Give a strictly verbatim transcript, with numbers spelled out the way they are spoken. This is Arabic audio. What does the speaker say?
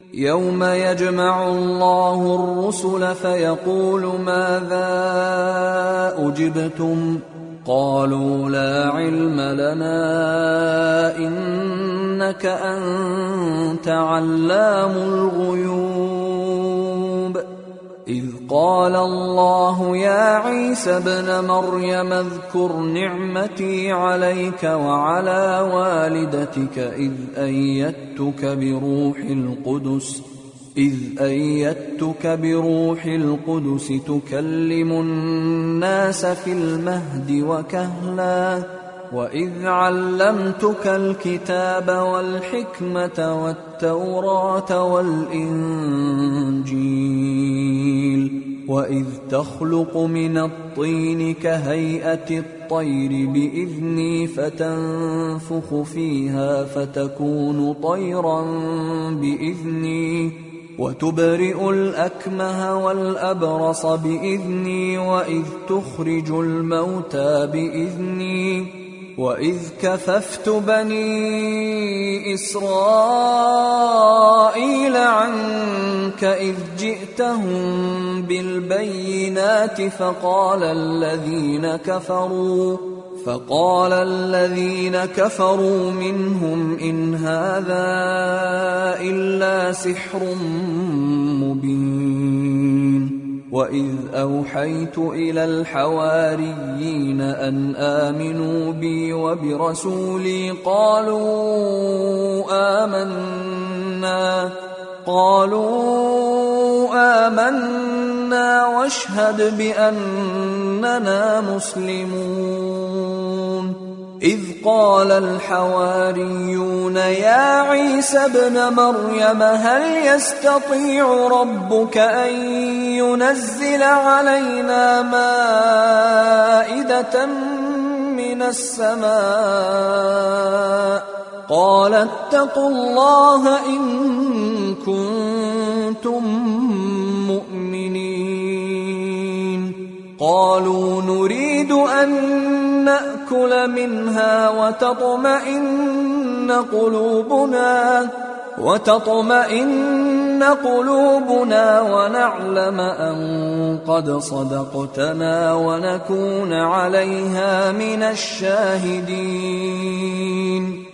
يوم يجمع الله الرسل فيقول ماذا أجبتم قالوا لا علم لنا إنك أنت علام الغيوب إذ قال الله يا عيسى ابن مريم اذكر نعمتي عليك وعلى والدتك إذ أيدتك بروح القدس إذ أيدتك بروح القدس تكلم الناس في المهد وكهلا وإذ علمتك الكتاب والحكمة والتوراة والإنجيل وإذ تخلق من الطين كهيئة الطير بإذني فتنفخ فيها فتكون طيرا بإذني وتبرئ الأكمه والأبرص بإذني وإذ تخرج الموتى بإذني وإذ كففت بني إسرائيل عنك إذ جئتهم بالبينات فقال الذين كفروا فقال الذين كفروا منهم إن هذا إلا سحر مبين وإذ أوحيت إلى الحواريين أن آمنوا بي وبرسولي قالوا آمنا قالوا آمنا واشهد بأننا مسلمون إذ قال الحواريون يا عيسى ابن مريم هل يستطيع ربك أن ينزل علينا مائدة من السماء قال اتقوا الله إن كنتم مؤمنين قالوا نريد أن نأكل منها وتطمئن قلوبنا وتطمئن قلوبنا ونعلم أن قد صدقتنا ونكون عليها من الشاهدين